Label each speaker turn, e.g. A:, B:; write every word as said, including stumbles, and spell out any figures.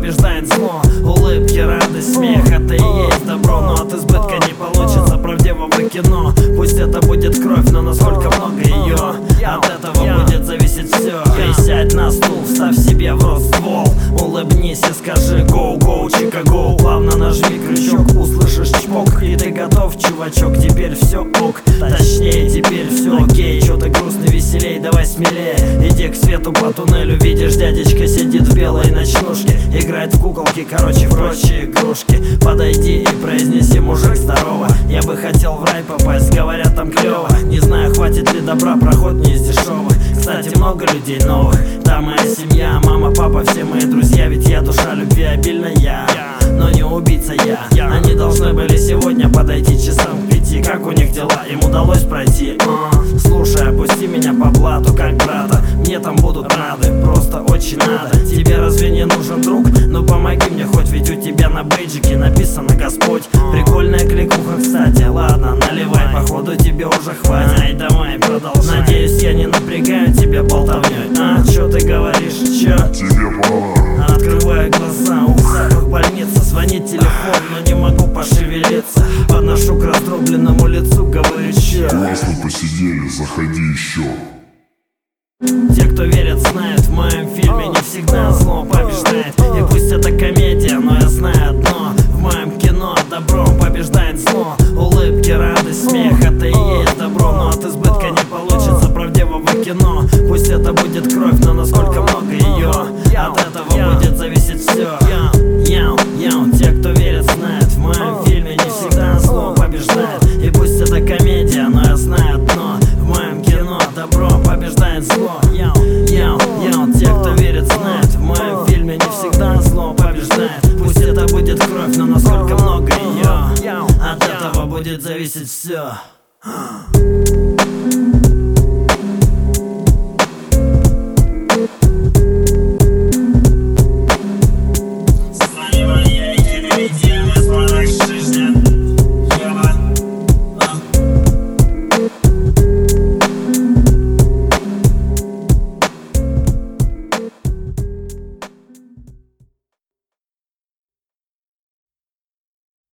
A: побеждает зло. Улыбки, радость, смех — это и есть добро. Но от избытка не получится правдивого кино. Пусть это будет кровь, но насколько много ее, от этого будет зависеть все. Присядь на стул, вставь себе в рот ствол, улыбнись и скажи go, go, Чикаго. Плавно нажми крючок, услышишь чпок, и ты готов, чувачок, теперь все ок. Точнее, теперь все окей. Чё ты грустный, веселей, давай смелее. Иди к свету по туннелю, видишь, дядечка сидит в белой ночнушке, играет в куколки, короче, в прочие игрушки. Подойди и произнеси: мужик, здорово, я бы хотел в рай попасть, говорят, там клево. Не знаю, хватит ли добра, проход не из дешевых. Кстати, много людей новых, там моя семья, мама, папа, все мои друзья. Ведь я душа любви обильная, но не убийца я. Они должны были сегодня подойти часам к пяти. Как у них дела, им удалось пройти? uh, Слушай, опусти меня по блату, как брата, мне там будут рады, просто очень надо. Тебе разве не нужен друг? Ну помоги мне хоть, ведь у тебя на бейджике написано Господь. Прикольная кликуха, кстати, ладно, наливай, походу тебе уже хватит. Ай, давай, продолжай. Надеюсь, я не напрягаю тебя болтовней. А, чё ты говоришь, чё?
B: Тебе пора.
A: Открываю глаза, ух, запах больницы. Звонит телефон, но не могу пошевелиться. Подношу к раздробленному лицу, говорю: чё?
B: Классно посидели, заходи еще.
A: Те, кто верят, знают, в моем фильме не всегда зло побеждает. И пусть это комедия, но я знаю одно: в моем кино добро побеждает зло. Улыбки, радость, смех — это и есть добро. Но от избытка не получится правдивого кино. Пусть это будет кровь, но насколько много ее, от этого будет зависеть все. Яу, яу, те, кто верит, знают, в моем фильме не всегда зло побеждает. И пусть это комедия, но я знаю одно: в моем кино добро побеждает зло. Яу, яу, яу, те, кто верит, знают, в моем фильме не всегда зло побеждает. Пусть это будет кровь, но насколько много ее, от этого будет зависеть все.